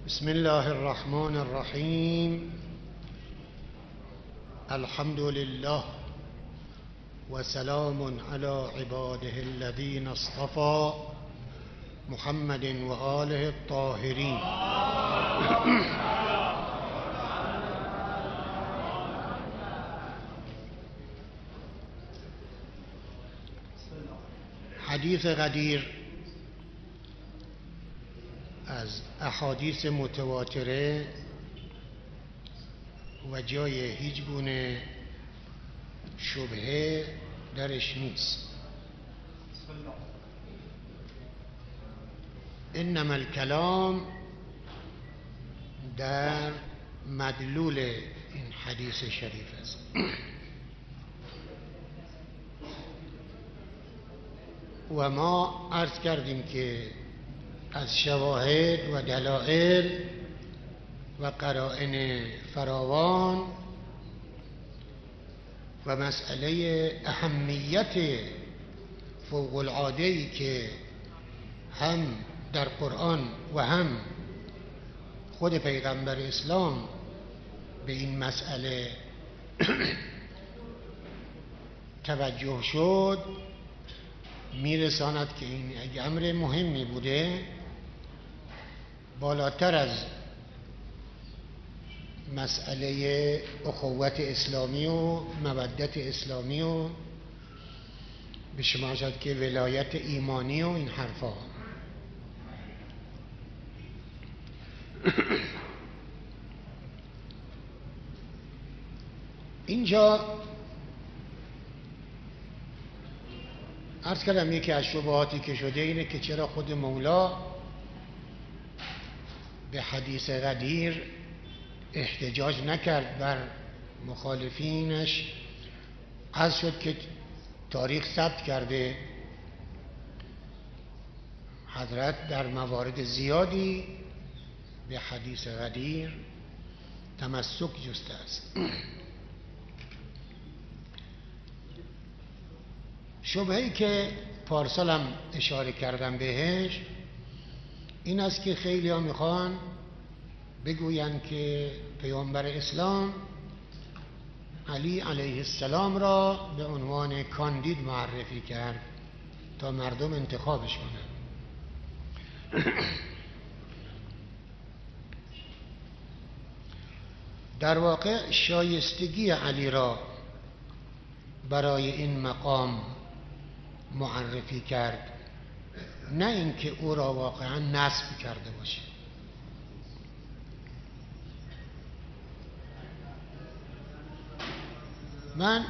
بسم الله الرحمن الرحيم. الحمد لله وسلام على عباده الذين اصطفى محمد وآله الطاهرين. حدیث غدیر از احادیث متواتره و جای هیچ گونه شبهه درش نیست. انما الکلام در مدلول این حدیث شریف است. و ما عرض کردیم که از شواهد و دلائل و قرائن فراوان و مسئله اهمیت فوق العاده‌ای که هم در قرآن و هم خود پیغمبر اسلام به این مسئله توجه شد، میرساند که این امر مهمی بوده، بالاتر از مسئله اخوت اسلامی و مودت اسلامی و به شما شد که ولایت ایمانی و این حرفا. اینجا عرض کردم یکی از شبهاتی که شده اینه که چرا خود مولا به حدیث غدیر احتجاج نکرد بر مخالفینش. عرض شد که تاریخ ثبت کرده حضرت در موارد زیادی به حدیث غدیر تمسک جسته است. شبهه‌ای که پارسالم اشاره کردم بهش این است که خیلی ها میخوان بگویند که پیامبر اسلام علی علیه السلام را به عنوان کاندید معرفی کرد تا مردم انتخابش کنند. در واقع شایستگی علی را برای این مقام معرفی کرد، نه اینکه او را واقعا نصب کرده باشه. من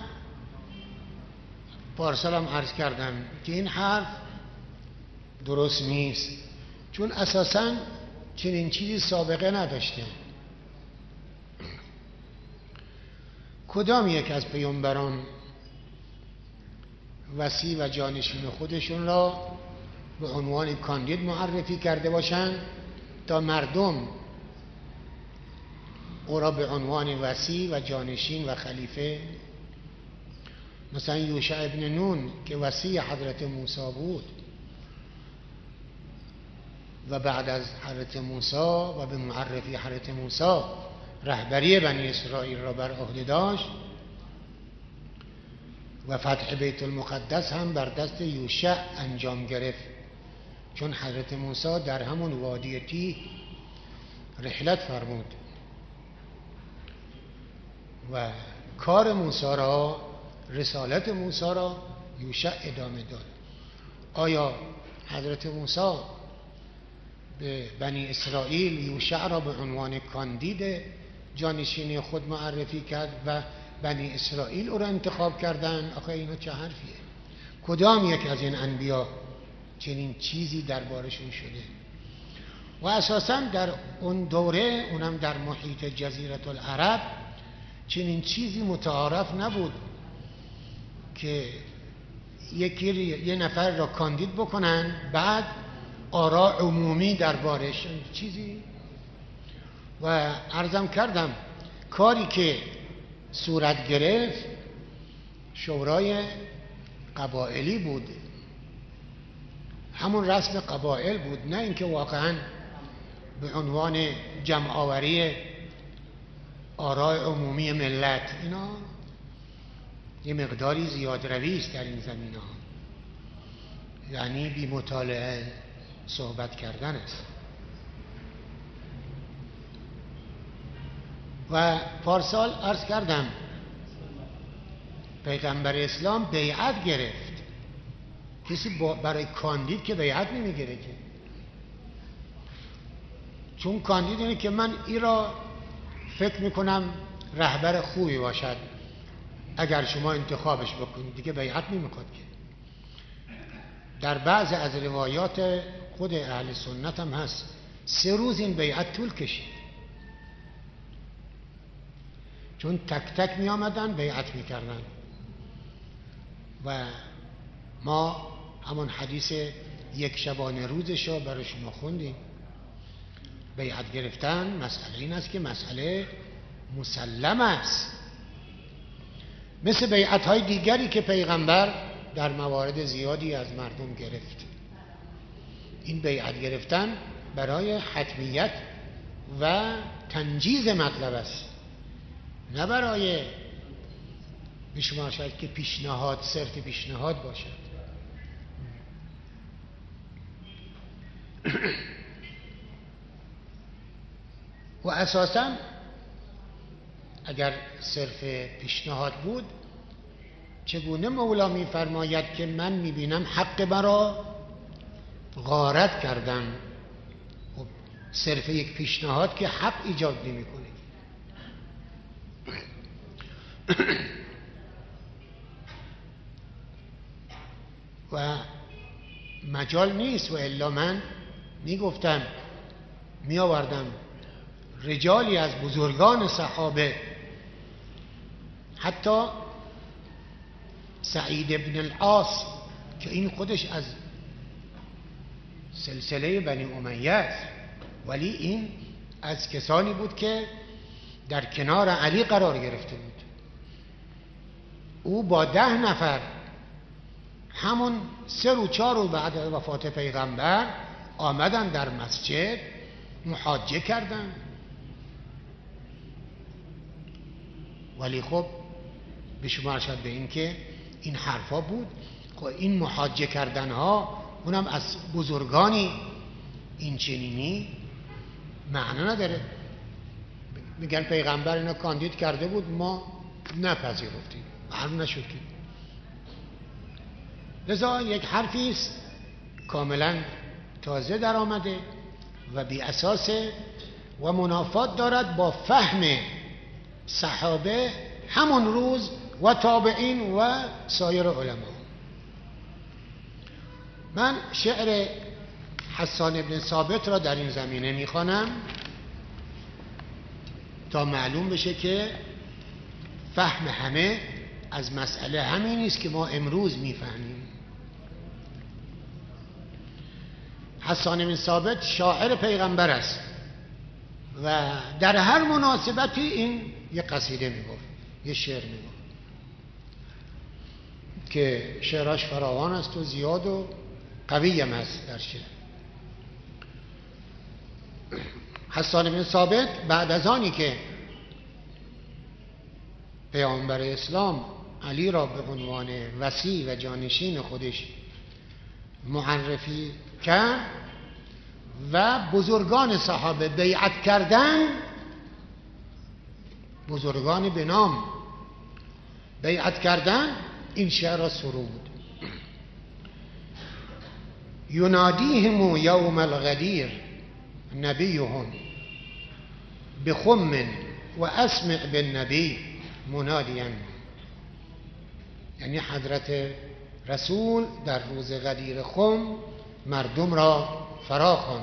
پارسالم عرض کردم که این حرف درست نیست، چون اساساً چنین چیزی سابقه نداشته. کدام یک از پیامبران وصی و جانشین خودشون را به عنوان کاندید معرفی کرده باشند تا مردم او را به عنوان وصی و جانشین و خلیفه، مثلا یوشع ابن نون که وصی حضرت موسی بود و بعد از حضرت موسی و به معرفی حضرت موسی رهبری بنی اسرائیل را بر عهده داشت و فتح بیت المقدس هم بر دست یوشع انجام گرفت، چون حضرت موسی در همون وادی تیه رحلت فرمود و کار موسی را، رسالت موسی را یوشع ادامه داد. آیا حضرت موسی به بنی اسرائیل یوشع را به عنوان کاندید جانشینی خود معرفی کرد و بنی اسرائیل او را انتخاب کردن؟ آخه اینو چه حرفیه؟ کدام یک از این انبیا چنین چیزی دربارشون شده؟ و اساساً در اون دوره، اونم در محیط جزیره العرب، چنین چیزی متعارف نبود که یه نفر را کاندید بکنن بعد آراء عمومی دربارش چیزی. و عرضم کردم کاری که صورت گرفت شورای قبائلی بود، همون رسم قبائل بود، نه اینکه واقعا به عنوان جمع آوری آراء عمومی ملت، اینا یه مقداری زیاد روی است در این زمینه ها، یعنی بی مطالعه صحبت کردن است. و پارسال عرض کردم پیغمبر اسلام بیعت گرفت. کسی برای کاندید که بیعت نمیگیره که، چون کاندید اینه که من ای را فکر میکنم رهبر خوبی باشد، اگر شما انتخابش بکنید دیگه بیعت نمیخواد که. در بعض از روایات خود اهل سنت هم هست 3 روز این بیعت طول کشید، چون تک تک می آمدن بیعت می کردن. و ما همون حدیث 1 شبانه روزش رو برای شما خوندیم. بیعت گرفتن مسئله این است که مسئله مسلم است، مثل بیعت های دیگری که پیغمبر در موارد زیادی از مردم گرفت. این بیعت گرفتن برای حتمیت و تنجیز مطلب است، نه برای بشما شاید که پیشنهاد، صرف پیشنهاد باشد. و اساساً اگر صرف پیشنهاد بود، چگونه مولا می‌فرماید که من می‌بینم حق مرا غارت کردم؟ خب صرف یک پیشنهاد که حق ایجاد نمی‌کنه. و مجال نیست. و الا من میگفتم، میآوردم رجالی از بزرگان صحابه، حتی سعید ابن العاص که این خودش از سلسله بنی امیه است، ولی این از کسانی بود که در کنار علی قرار گرفته بود. او با 10 نفر همون 3 و 4 روز بعد وفات پیغمبر آمدن در مسجد محاجه کردن. ولی خب بشمار شد به این که این حرفا بود. خب این محاجه کردن ها، اونم از بزرگانی این چنینی، معنی نداره. میگن پیغمبر اینا کاندید کرده بود، ما نپذیرفتیم، معلوم نشد که. لذا یک حرفی است کاملا تازه در آمده و بی اساسه و منافات دارد با فهم صحابه همون روز و تابعین و سایر علما. من شعر حسان ابن ثابت را در این زمینه میخوانم تا معلوم بشه که فهم همه از مسئله همین نیست که ما امروز میفهمیم. حسان ابن ثابت شاعر پیغمبر است و در هر مناسبتی این یه قصیده میگفت، یه شعر میگفت که شعراش فراوان است و زیاد و قوی هم هست در شعر. حسان بن ثابت بعد از آنی که پیامبر اسلام علی را به عنوان وصی و جانشین خودش معرفی کرد و بزرگان صحابه بیعت کردن، بزرگان به نام بیعت کردن، این شعر را سرود: ینادیهم یوم الغدیر نبیهم بخم و اسمع بالنبی منادیا. یعنی حضرت رسول در روز غدیر خم مردم را فرا خواند.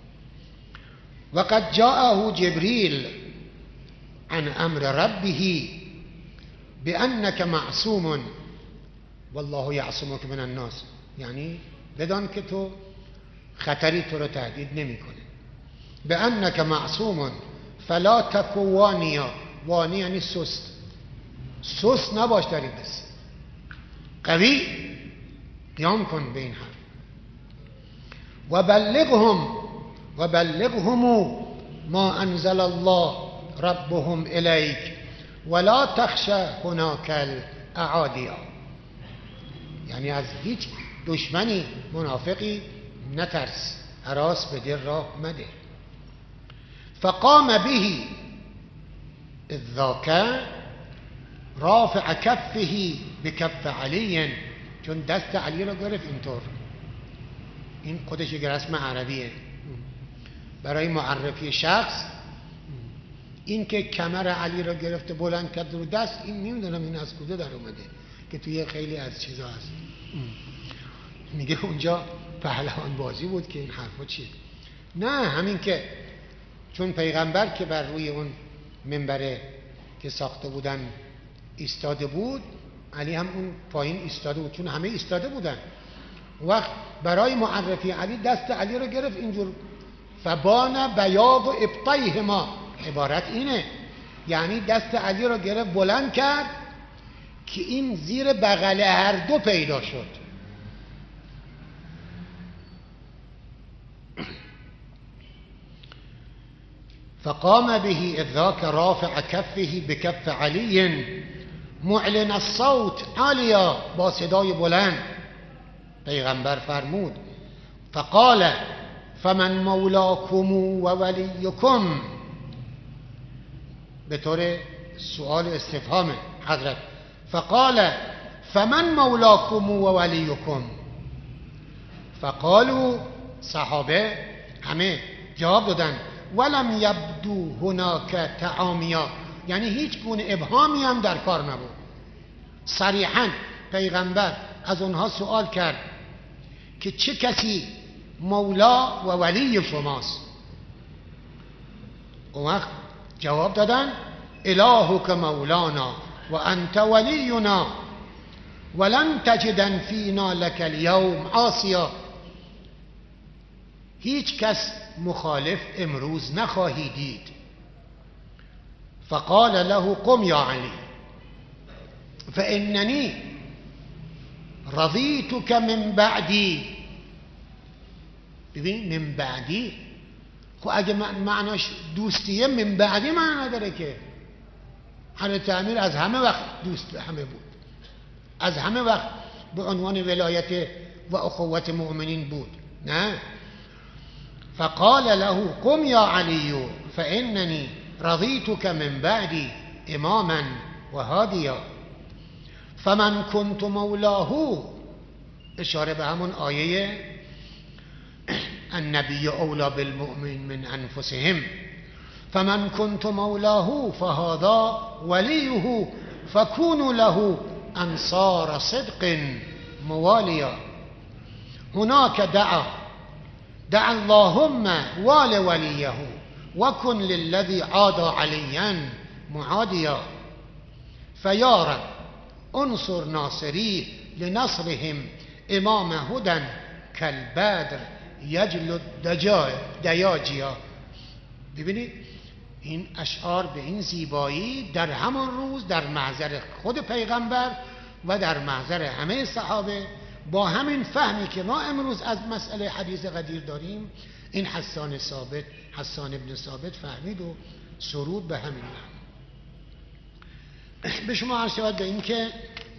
و قد جاءه جبریل عن امر ربه بانک معصوم والله یعصمک من الناس. یعنی بدان که تو خطری تو را تهدید نمیکنه. بانک معصوم فلا تک وانیا. وانی یعنی سست، سست نباش در این قصه، قوی قیام کن به این حرف. و بلغهم و بلغهم ما انزل الله ربهم الیک ولا تخشى هناك الاعادی. یعنی از هیچ دشمنی منافقی نترس، هراس به دل راه مده. فقام به اذ ذاک رافع کفه بکف علی، چون دست علی رو گرفت اینطور، این خودش یک رسم عربیه برای معرفی شخص. این که کمر علی رو گرفته بلند کرد رو دست، این نمیدونم این از کجا در اومده که توی خیلی از چیزا هست. میگه اونجا پهلوان بازی بود که این حرفا چیه؟ نه، همین که چون پیغمبر که بر روی اون منبره که ساخته بودن ایستاده بود، علی هم اون پایین ایستاده بود، چون همه ایستاده بودن. وقت برای معرفی علی دست علی رو گرفت اینجور، فبان بیاض ابطیهما، عبارت اینه، یعنی دست علی رو گرفت بلند کرد که این زیر بغل هر دو پیدا شد. فقام به اذ ذاک رافع کفه بکف علی معلن الصوت عالیا، با صدای بلند پیغمبر فرمود فقال فمن مولاکم و ولیکم، به طور سؤال استفهام حضرت، فقال فمن مولاکم و ولیکم، فقالوا، صحابه همه جواب دادن ولم یبدو هناک تعامیا، یعنی هیچ گونه ابهامی هم در کار نبود. صریحا پیغمبر از اونها سوال کرد که چه کسی مولا و ولی شماست؟ اون وقت جواب دادن الهک مولانا و انت ولینا ولن تجدن فینا لک الیوم عاصیا، هیچ کس مخالف امروز نخواهی دید. فقال له قم یا علی فاننی رضیتک من بعدی. ببین من بعدی، خب اگه معناش دوستیه من بعدی معنی نداره که. حضرت امیر از همه وقت دوست همه بود، از همه وقت به عنوان ولایت و اخوت مؤمنین بود. نه، فقال له قم یا علی فاننی رضیتک من بعدی اماما و هادیا فمن کنت مولاه، اشاره به همون آیه النبی اولی بالمؤمن من انفسهم، فمن کنت مولاه فهذا ولیه فکونوا له انصار صدق موالیا. هناك دعا اللهم وال ولیه وكن للذي عاد عليا معادیا فیا رب انصر ناصری لنصرهم امام هدى كالبدر یجل دیاجیا. ببینید این اشعار به این زیبایی در همان روز در محضر خود پیغمبر و در محضر همه صحابه، با همین فهمی که ما امروز از مسئله حدیث غدیر داریم، این حسان ابن ثابت فهمید و سرود به همین معنی. به شما عرض شود به این که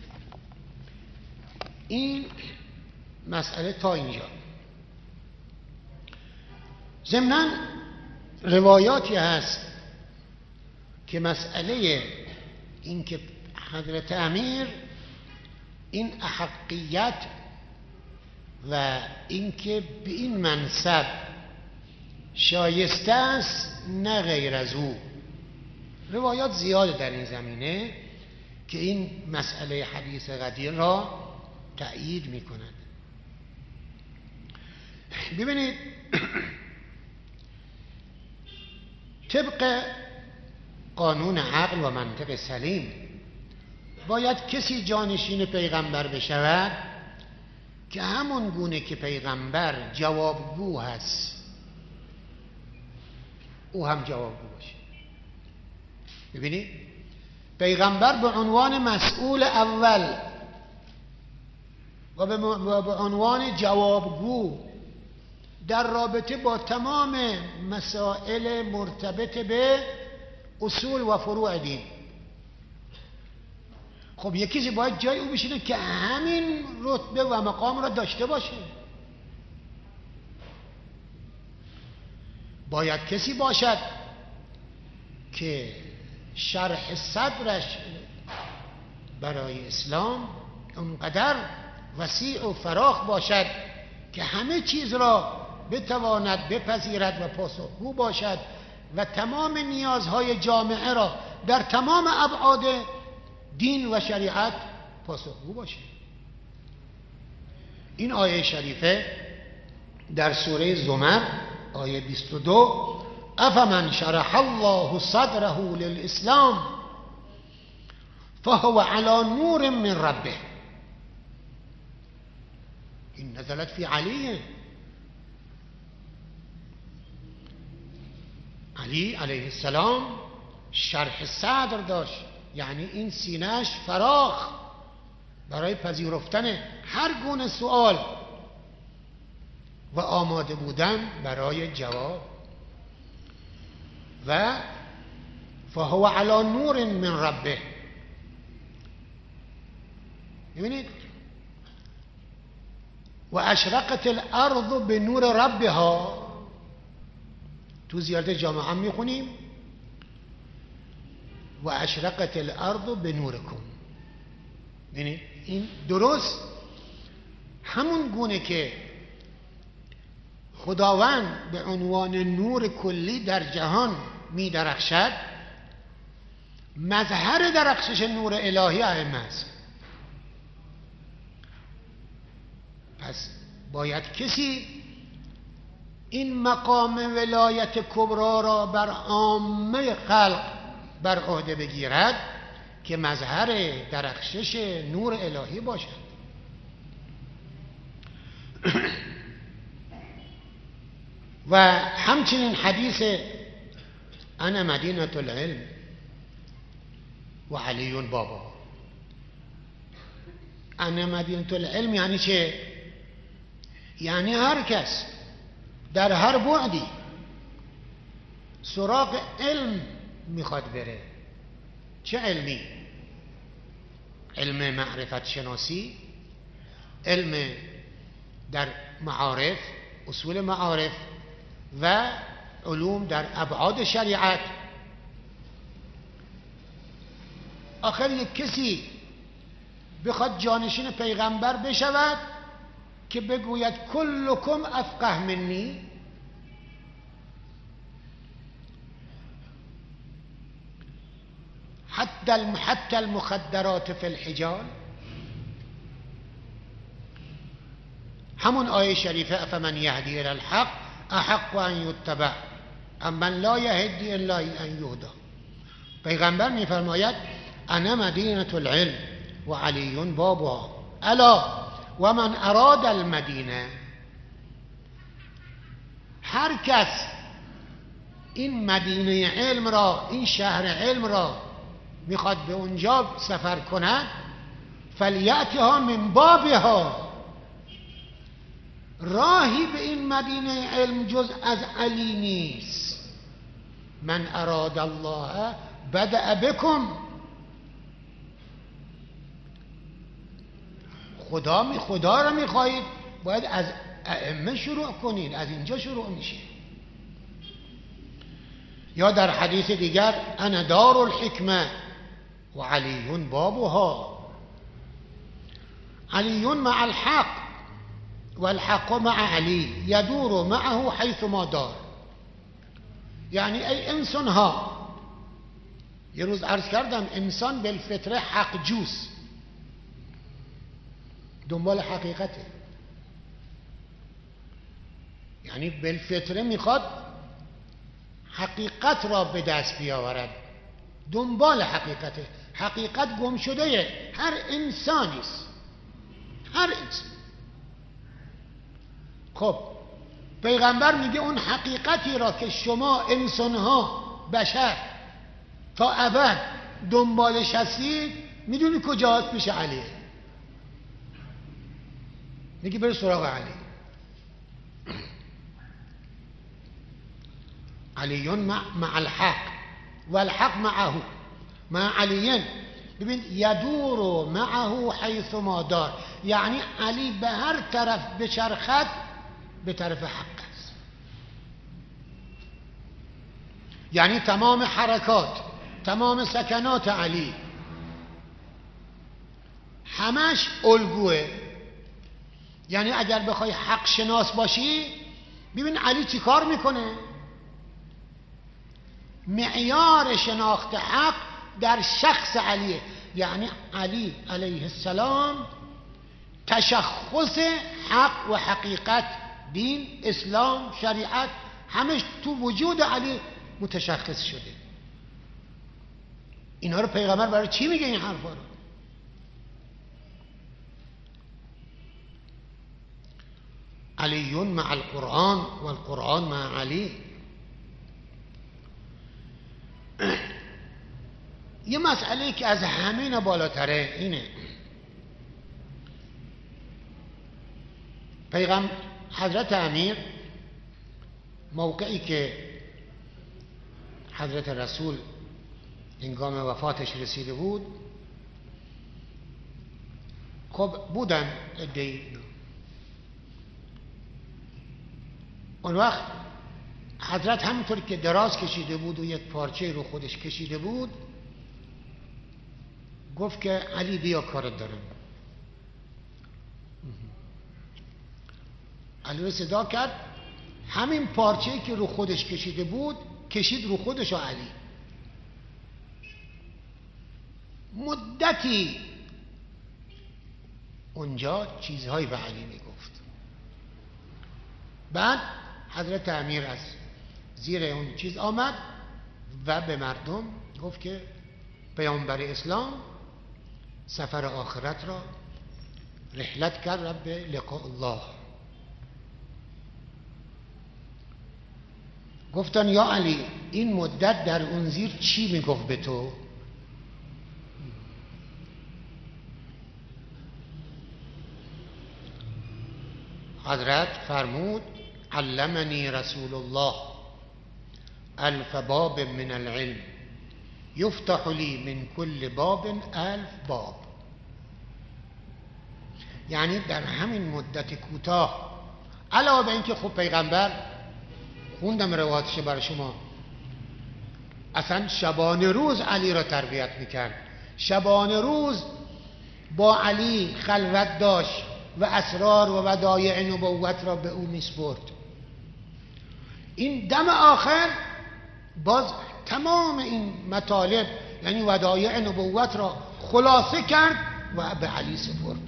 این مسئله تا اینجا. ضمناً روایاتی هست که مسئله این که حضرت امیر این احقیت و این که به این منصب شایسته است نه غیر از او، روایات زیاده در این زمینه که این مسئله حدیث غدیر را تأیید می کند. ببینید طبق قانون عقل و منطق سلیم باید کسی جانشین پیغمبر بشود که همون گونه که پیغمبر جوابگو هست او هم جوابگو باشه. ببینید پیغمبر به عنوان مسئول اول و به عنوان جوابگو در رابطه با تمام مسائل مرتبط به اصول و فروع دین. خب یکی باید جای او بشینه که همین رتبه و مقام را داشته باشه. باید کسی باشد که شرح صدرش برای اسلام اونقدر وسیع و فراخ باشد که همه چیز را بتواند بپذیرد و پاسخگو باشد و تمام نیازهای جامعه را در تمام ابعاد دین و شریعت پاسخگو باشه. این آیه شریفه در سوره زمر آیه 22 افمن شرح الله صدره للاسلام فهو على نور من ربه. این نزلت فی علی. علی علیه السلام شرح صدر داشت، یعنی این سینه‌اش فراخ برای پذیرفتن هر گونه سوال و آماده بودن برای جواب. و فهو علی نور من ربه. ببینید و اشرقت الارض به نور ربها. تو زیارت جامعه هم میخونیم و اشرقت الارض به نورکم. ببینید این درست همون گونه که خداوند به عنوان نور کلی در جهان می درخشد، مظهر درخشش نور الهی ائمه است. پس باید کسی این مقام ولایت کبرا را بر عامه خلق بر عهده بگیرد که مظهر درخشش نور الهی باشد. و همچنین حدیث انا مدینة العلم و علی بابا. انا مدینة العلم یعنی چه؟ یعنی هر کس در هر بعدی سراغ علم میخواد بره. چه علمی؟ علم معرفت شناسی، علم در معارف، اصول معارف و علوم در ابعاد شریعت. آخر یک کسی بخواد جانشین پیغمبر بشود که بگوید کلکم افقه منی، حتی المخدرات فی الحجال. همون آیه شریفه افمن یهدی الی الحق احق ان یتبع اما لا یهدی الا ان یهدی. پیغمبر میفرماید انا مدینة العلم و علی بابها الا و من اراد المدینه. هر کس این مدینه علم را، این شهر علم را میخواد به اونجا سفر کند، فلیأتها من بابها. راهی به این مدینه علم جز از علی نیست. من اراد الله بدأ بکم. خدا را میخواهید باید از ائمه شروع کنید، از اینجا شروع میشه. یا در حدیث دیگر انا دار الحکمه و علی بابها. علی مع الحق و الحق مع علی یدور معه حیث ما دار. یعنی ای انسان ها، یه روز عرض کردم انسان بالفطره حق جوست، دنبال حقیقته. یعنی بالفطره میخواد حقیقت را به دست بیاورد، دنبال حقیقته. حقیقت گم شده هر انسانی است، هر انسان. خب پیغمبر میگه اون حقیقتی را که شما انسانها بشر تا ابد دنبالش هستید، میدونی کجاست؟ پیش علیه. میگه برو سراغ علی. علی مع الحق و الحق معه، مع علی. ببین یدور معه حیث ما دار، یعنی علی به هر طرف بچرخد به طرف حق است. یعنی تمام حرکات، تمام سکنات علی همش الگوه. یعنی اگر بخوای حق شناس باشی، ببین علی چی کار میکنه. معیار شناخت حق در شخص علیه. یعنی علی علیه السلام تشخص حق و حقیقت، دین، اسلام، شریعت، همش تو وجود علی متشخص شده. اینا رو پیغمبر برای چی میگه این حرفا رو؟ علی مع القرآن و القرآن مع علی. یه مسئله که از همین بالاتره اینه، پیغمبر حضرت امیر موقعی که حضرت رسول هنگام وفاتش رسیده بود، خب بودن عده‌ای. اون وقت حضرت همونطور که دراز کشیده بود و یک پارچه رو خودش کشیده بود، گفت که علی بیا کارت دارم. علی رو صدا کرد، همین پارچه‌ای که رو خودش کشیده بود کشید رو خودش و علی. مدتی اونجا چیزهایی به علی میگفت. بعد حضرت امیر از زیر اون چیز آمد و به مردم گفت که پیامبر اسلام سفر آخرت را رحلت کرد به لقاء الله. گفتن یا علی این مدت در اون زیر چی میگفت به تو؟ حضرت فرمود علمنی رسول الله الف باب من العلم یفتح لی من کل باب الف باب. یعنی در همین مدت کوتاه، علاوه به اینکه خب پیغمبر خوندم روایتش برای شما، اصلا شبانه روز علی را تربیت میکرد، شبانه روز با علی خلوت داشت و اسرار و ودایع نبوت را به او میسپرد. این دم آخر باز تمام این مطالب یعنی ودایع نبوت را خلاصه کرد و به علی سپرد.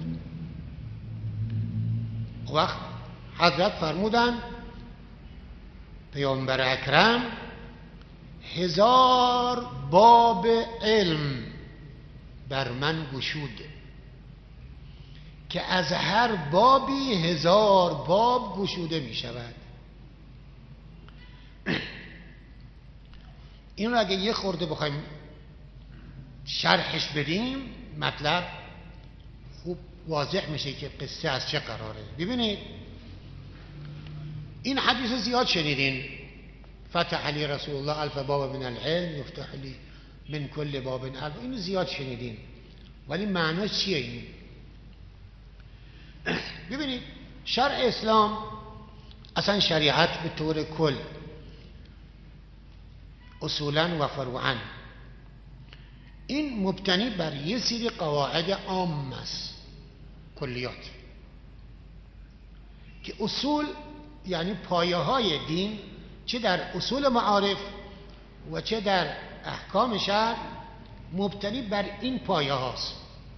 وقت حضرت فرمودن پیامبر اکرم 1000 باب علم بر من گشود که از هر بابی 1000 باب گشوده می شود. این رو اگه یه خورده بخوایم شرحش بدیم مطلب خوب واضح میشه که قصه از چه قراره. ببینید این حدیث زیاد شنیدین، فتح علی رسول الله الف باب من العلم یفتح لی من کل باب الف، اینو زیاد شنیدین، ولی معناش چیه این؟ ببینید شرع اسلام اصلا شریعت به طور کل اصولا و فروعا این مبتنی بر یه سری قواعد عام است، کلیات، که اصول یعنی پایه های دین، چه در اصول معارف و چه در احکام شرع مبتنی بر این پایه هاست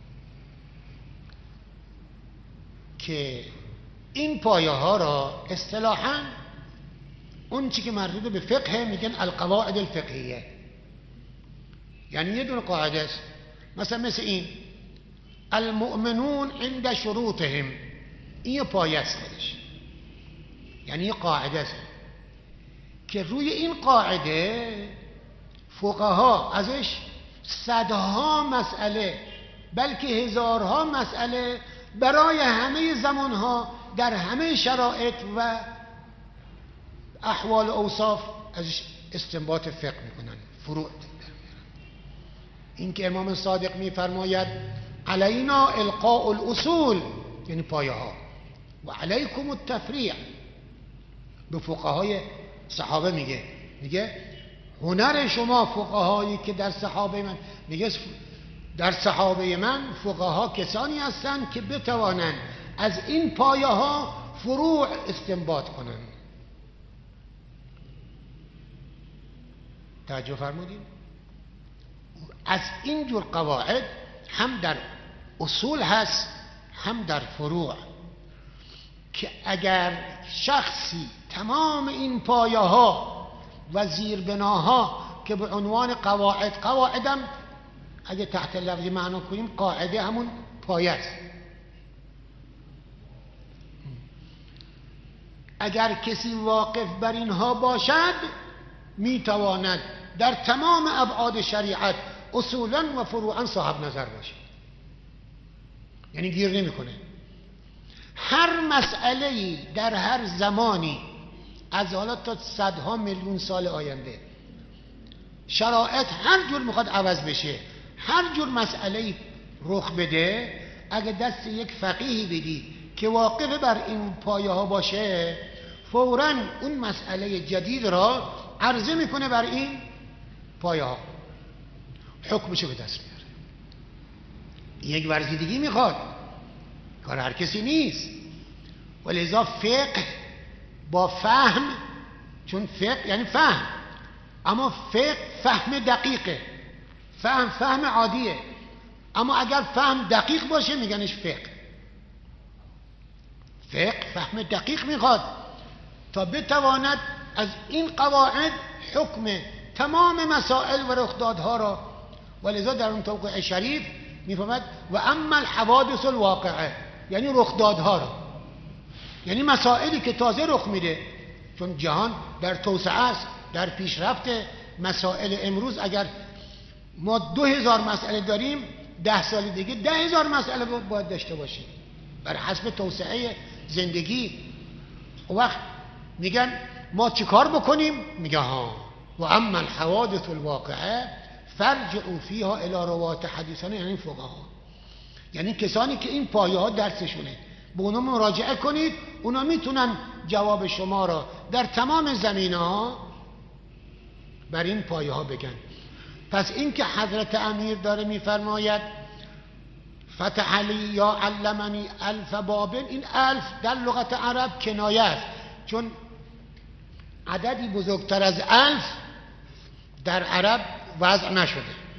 که این پایه ها را اصطلاحاً اون چی که مربوط به فقه میگن القواعد الفقهیه. یعنی یه دونه قاعده است، مثل این المؤمنون عند شروطهم، این یه پایه است خودش، یعنی یه قاعده است که روی این قاعده فقها ازش صدها مسئله بلکه هزارها مسئله برای همه زمانها در همه شرایط و احوال و اوصاف ازش استنباط فقه میکنن، فروع. این که امام صادق میفرماید علینا القاء الاصول، یعنی پایه ها، و علیکم التفریع. به فقهای صحابه میگه هنر شما فقهایی که در صحابه من، میگه در صحابه من فقها کسانی هستند که بتوانند از این پایه ها فروع استنباط کنند. توجه فرمودین؟ از این جور قواعد هم در اصول هست هم در فروع، که اگر شخصی تمام این پایه ها و زیربناها که به عنوان قواعدم اگه تحت لفظی معنا کنیم قاعده همون پایه است، اگر کسی واقف بر اینها باشد میتواند در تمام ابعاد شریعت اصولا و فروعا صاحب نظر باشه، یعنی گیر نمیکنه. هر مسئله‌ای در هر زمانی از حالا تا صدها میلیون سال آینده شرایط هر جور میخواد عوض بشه، هر جور مسئله‌ای رخ بده، اگه دست یک فقیهی بدی که واقف بر این پایه ها باشه، فوراً اون مسئله جدید را عرضه میکنه بر این پایه ها، حکمشو به دست میاره. یک ورزیدگی میخواد، کار هر کسی نیست. ولذا فقه با فهم، چون فقه یعنی فهم، اما فقه فهم دقیقه، فهم عادیه، اما اگر فهم دقیق باشه میگنش فقه. فقه فهم دقیق میخواد تا بتواند از این قواعد حکم تمام مسائل و رخدادها را. ولذا در اون توقیع شریف میفهمد و اما الحوادث الواقعه، یعنی رخدادها را، یعنی مسائلی که تازه رخ میده، چون جهان در توسعه است، در پیشرفت. مسائل امروز اگر ما 2000 مسئله داریم، 10 سال دیگه 10,000 مسئله باید داشته باشیم بر حسب توسعه زندگی. و وقت میگن ما چی کار بکنیم؟ میگه ها و اما الحوادث الواقعه فرجعوا فیها الی روات حدیثانه، یعنی فقها، یعنی کسانی که این پایه ها درسشونه، به اونا مراجعه کنید، اونا میتونن جواب شما را در تمام زمینه ها بر این پایه ها بگن. پس این که حضرت امیر داره میفرماید فتح لی یا علمنی الف بابن، این الف در لغت عرب کنایه است، چون عددی بزرگتر از الف در عرب وضع نشده،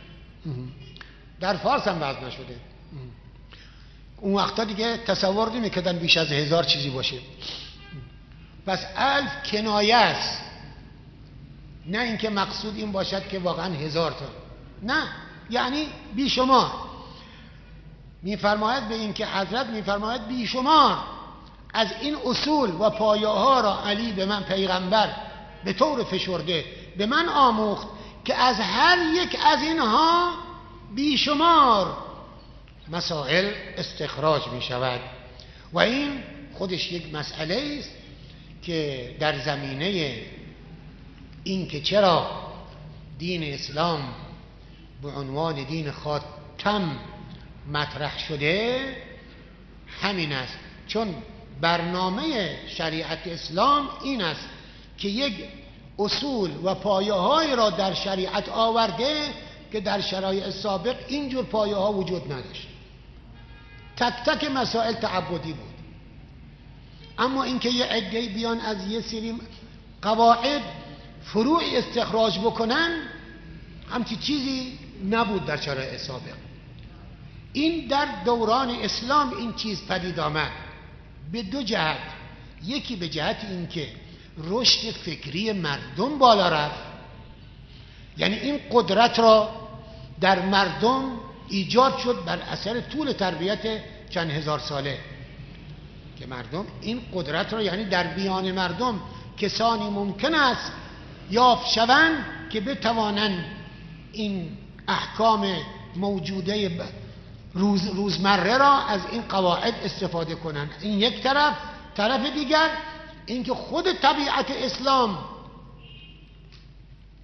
در فارس هم وضع نشده. اون وقتا دیگه تصور نمی‌کردن بیش از 1000 چیزی باشه. پس الف کنایه است، نه اینکه مقصود این باشد که واقعا 1000 تا، نه، یعنی بیشمار. میفرماید به این که حضرت میفرماید بیشمار از این اصول و پایه ها را علی به من پیغمبر به طور فشرده به من آموخت که از هر یک از اینها بیشمار مسائل استخراج می شود. و این خودش یک مسئله است که در زمینه این که چرا دین اسلام به عنوان دین خاتم مطرح شده همین است، چون برنامه شریعت اسلام این است که یک اصول و پایه‌های را در شریعت آورده که در شرایع سابق اینجور پایه‌ها وجود نداشت، تک تک مسائل تعبدی بود. اما اینکه یه عده‌ای بیان از یه سری قواعد فروعی استخراج بکنن، همچی چیزی نبود در شرایع سابق. این در دوران اسلام این چیز پدید آمد به دو جهت. یکی به جهت این که رشد فکری مردم بالا رفت، یعنی این قدرت را در مردم ایجاد شد بر اثر طول تربیت چند هزار ساله، که مردم این قدرت را، یعنی در میان مردم کسانی ممکن است یافت شوند که بتوانند این احکام موجوده روزمره را از این قواعد استفاده کنند. این یک طرف دیگر اینکه خود طبیعت اسلام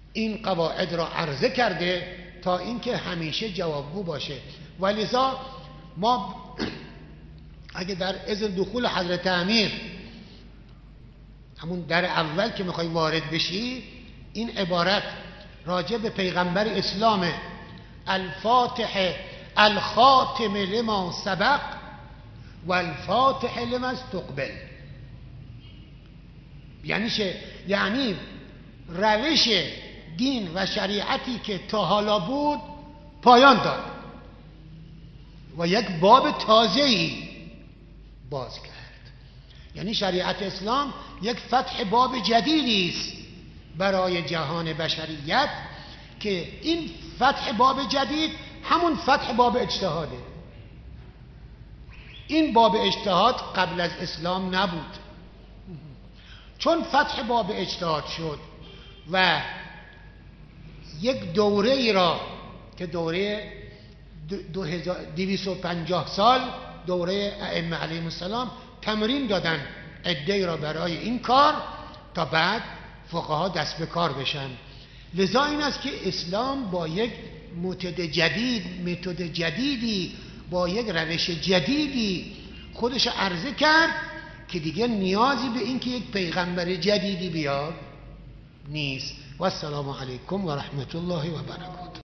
این قواعد را عرضه کرده تا اینکه همیشه جوابگو باشه. ولذا ما اگه در اذن دخول حضرت امیر همون در اول که میخوای وارد بشی، این عبارت راجع به پیغمبر اسلام الفاتح الخاتم لما سبق و الفاتح لما استقبل، یعنی چه؟ یعنی روش دین و شریعتی که تا حالا بود پایان داد و یک باب تازه‌ای باز کرد. یعنی شریعت اسلام یک فتح باب جدیدی است برای جهان بشریت که این فتح باب جدید همون فتح باب اجتهاده. این باب اجتهاد قبل از اسلام نبود. چون فتح باب اجتهاد شد و یک دوره ای را که دوره 250 سال دوره ائمه علیهم السلام تمرین دادن عده‌ای را برای این کار تا بعد فقها دست به کار بشن. لذا این است که اسلام با یک متد جدیدی با یک روش جدیدی خودش عرضه کرد که دیگه نیازی به این که یک پیغمبر جدیدی بیاد نیست. و السلام علیکم و رحمت الله و برکاته.